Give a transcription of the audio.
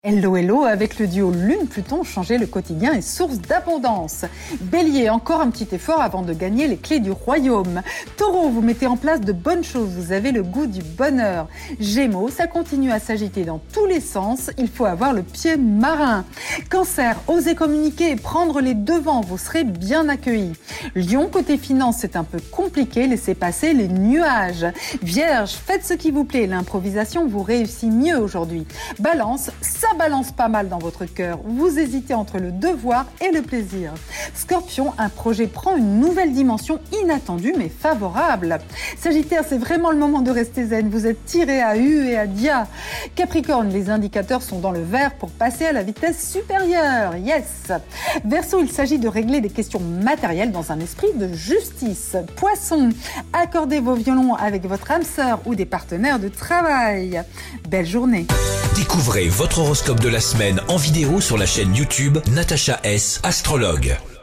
Hello, hello, avec le duo Lune-Pluton, changer le quotidien est source d'abondance. Bélier, encore un petit effort avant de gagner les clés du royaume. Taureau, vous mettez en place de bonnes choses, vous avez le goût du bonheur. Gémeaux, ça continue à s'agiter dans tous les sens, il faut avoir le pied marin. Cancer, osez communiquer et prendre les devants, vous serez bien accueillis. Lion, côté finance, c'est un peu compliqué, laissez passer les nuages. Vierge, faites ce qui vous plaît, l'improvisation vous réussit mieux aujourd'hui. Balance, ça balance pas mal dans votre cœur. Vous hésitez entre le devoir et le plaisir. Scorpion, un projet prend une nouvelle dimension inattendue mais favorable. Sagittaire, c'est vraiment le moment de rester zen. Vous êtes tiré à U et à Dia. Capricorne, les indicateurs sont dans le vert pour passer à la vitesse supérieure. Yes. Verseau, il s'agit de régler des questions matérielles dans un esprit de justice. Poisson, accordez vos violons avec votre âme sœur ou des partenaires de travail. Belle journée. Découvrez votre horoscope de la semaine en vidéo sur la chaîne YouTube Natacha S, Astrologue.